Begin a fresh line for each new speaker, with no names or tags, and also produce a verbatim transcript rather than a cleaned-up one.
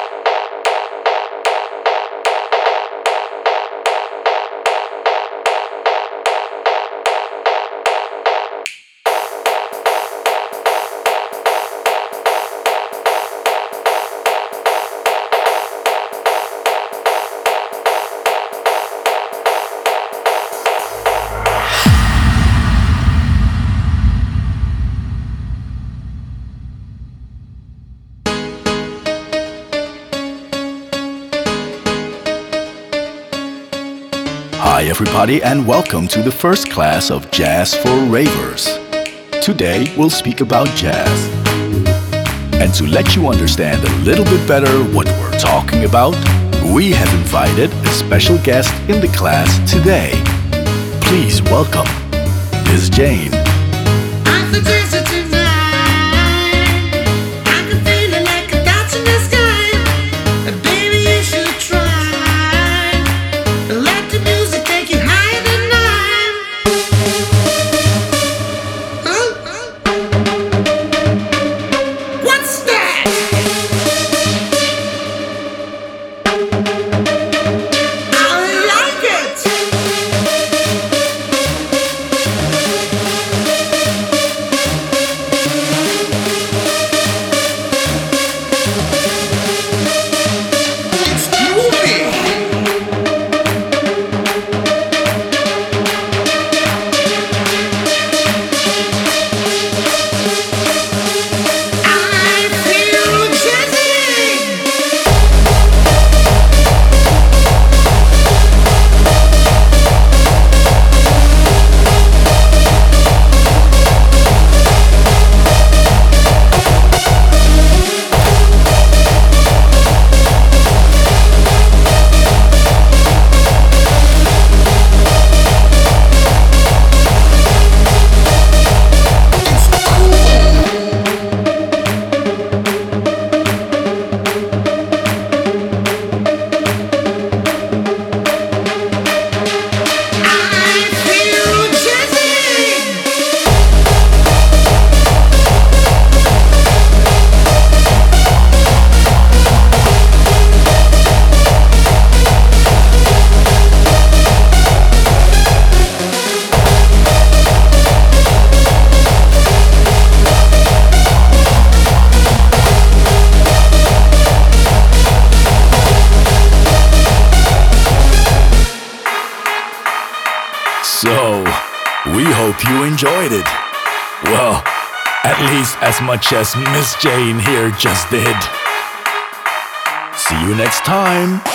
Hi everybody and welcome to the first class of Jazz for Ravers. Today we'll speak about jazz. And to let you understand a little bit better what we're talking about, we have invited a special guest in the class today. Please welcome Miss Jane.
I suggest it tonight. I can feel it like a dot in the sky. And baby, you should try. Let the music take you higher than I. Huh? What's that? I like it. It's groovy. I feel jazzy. I feel jazzy.
So, we hope you enjoyed it. Well, at least as much as Miss Jane here just did. See you next time.